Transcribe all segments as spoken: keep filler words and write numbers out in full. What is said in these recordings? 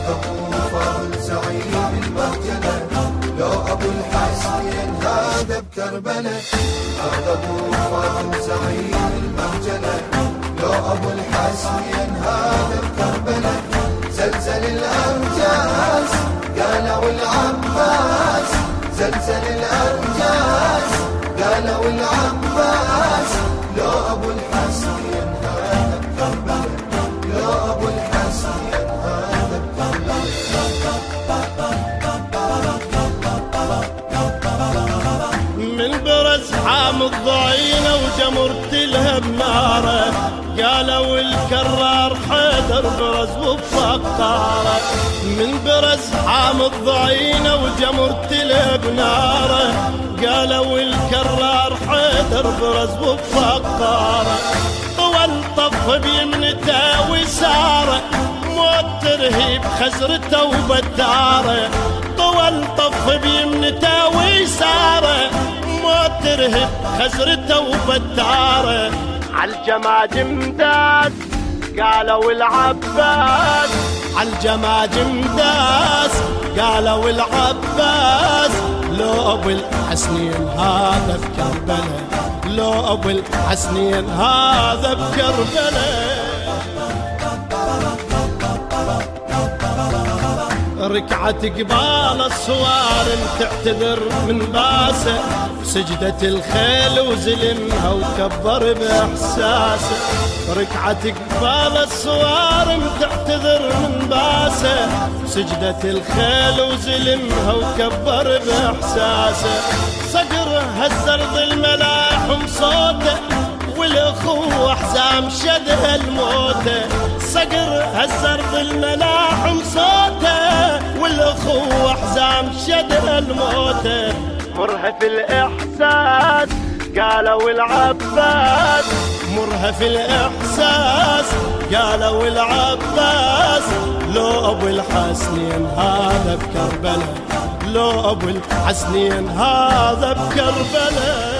هذا ابو فاضل زعيم المرجله، لو ابو الحسين هذا بكربله. هذا ابو فاضل زعيم المرجله، لو ابو الحسين هذا بكربله. زلزل الارجاس قالوا العباس، زلزل الارجاس قالوا العباس، لو ابو الحسين هذا بكربله، لو ابو الحسين هذا بكربله. من برز حامض ضعينه وجمرت لها بناره، قالوا الكرار حيدر برز وبفقاره. من برز حامض ضعينه وجمرت لها بناره، قالوا الكرار حيدر برز وبفقاره. طول طف بيمنته وساره، موت ترهيب خزرته وبداره. طول طف بيمنته وساره، موت ترهيب خزرته وبداره. عالجماجم داس قالوا العباس، عالجماجم داس قالوا العباس، لو ابو الحسنين هذا بكربله، لو ابو الحسنين هذا بكربله. ركعت قبال الصوارم تعتذر من باسه، سجدة الخيل وزلمها وكبر بإحساسه. ركعت قبال الصوارم تعتذر من باسه، سجدة الخيل وزلمها وكبر بإحساسه. صقر هالزرد الملاحم صوته، والاخوة حزام شده الموته. صقر هالزرد الملاحم صوته، والاخوة حزام شده الموته. مرهف الإحساس قالوا العباس، مرهف الإحساس قالوا العباس، لو أبو الحسنين هذا بكربله، لو أبو الحسنين هذا بكربله.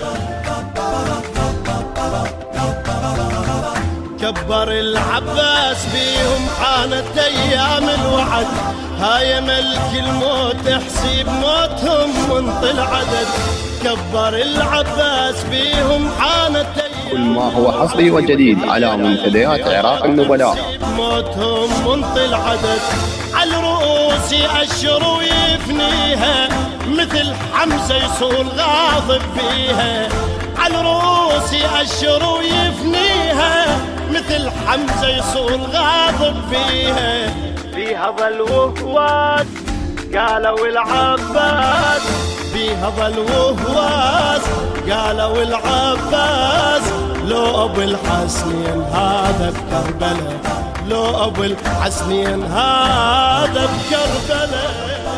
كبر العباس بيهم حانت ايام الوعد، هاي ملك الموت حسيب موتهم وانطل عدد. كبر العباس بيهم حانت ايام، كل ما هو حصري وجديد على منتديات عراق النبلاء. موتهم وانطل عدد، على الرؤوس يأشر ويفنيها، مثل حمزة يصول غاضب فيها. على الرؤوس يأشر ويفنيها، مثل حمزة يصول غاضب فيها. فيها ظل وهواس قالوا العباس، فيها ظل وهواس قالوا العباس، لو أبو الحسنين هذا بكربله، لو أبو الحسنين هذا بكربله.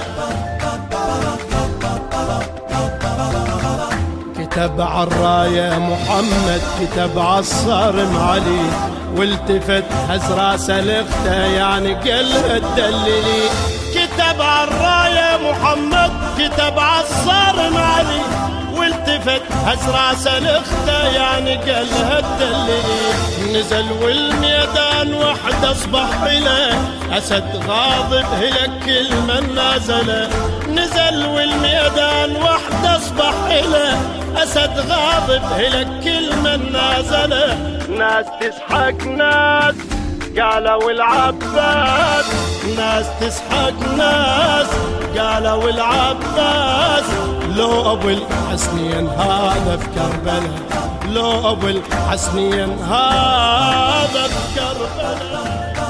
كتب عالراية محمد، كتب عالصارم علي، والتفت هز راسه لخته يعني قلها تدللي. كتب عالراية محمد، كتب عالصارم علي، والتفت هز راسه لخته يعني قلها تدللي. نزل والميدان وحده اصبح إله، أسد غاضب هلك كل من نازله. نزل والميدان وحده اصبح إله، أسد غاضب هلك كل من نازله. ناس تسحق ناس قالوا العباس، ناس تسحق ناس قالوا العباس، لو أبو الحسنين هذا بكربله، لو أبو الحسنين هذا بكربله.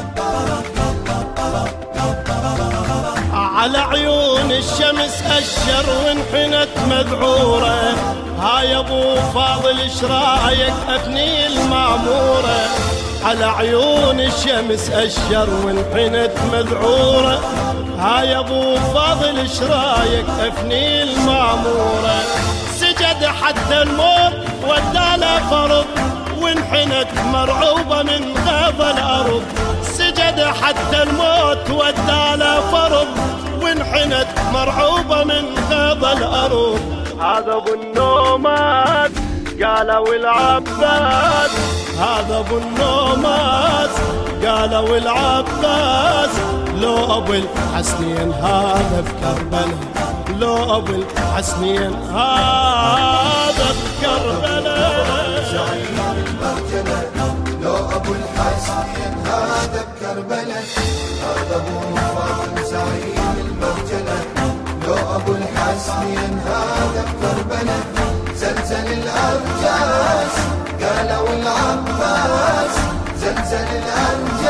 على عيون الشمس أشر وانحنت مذعورة، هاي ابو فاضل ايش رايك افني المعمورة. على عيون الشمس أشر وانحنت مذعورة، هاي ابو فاضل ايش رايك افني المعمورة. سجد حتى الموت وداله فرض، وانحنت مرعوبة من غض الأرض. سجد حتى الموت وداله فرض، وانحنت مرعوبة من غض الأرض. هذا ابو النومات قالوا العباس، هذا ابو النومات قالوا العباس، لو ابو الحسنين هذا بكربلة، لو ابو الحسنين هذا بكربلة. زعيم المرجلة لو ابو الحسنين هذا بكربلة، هذا ابو فاضل زعيم المرجلة لو ابو الحسنين هذا بكربلة. زلزل الأرجاس قالوا العباس، زلزل الأرجاس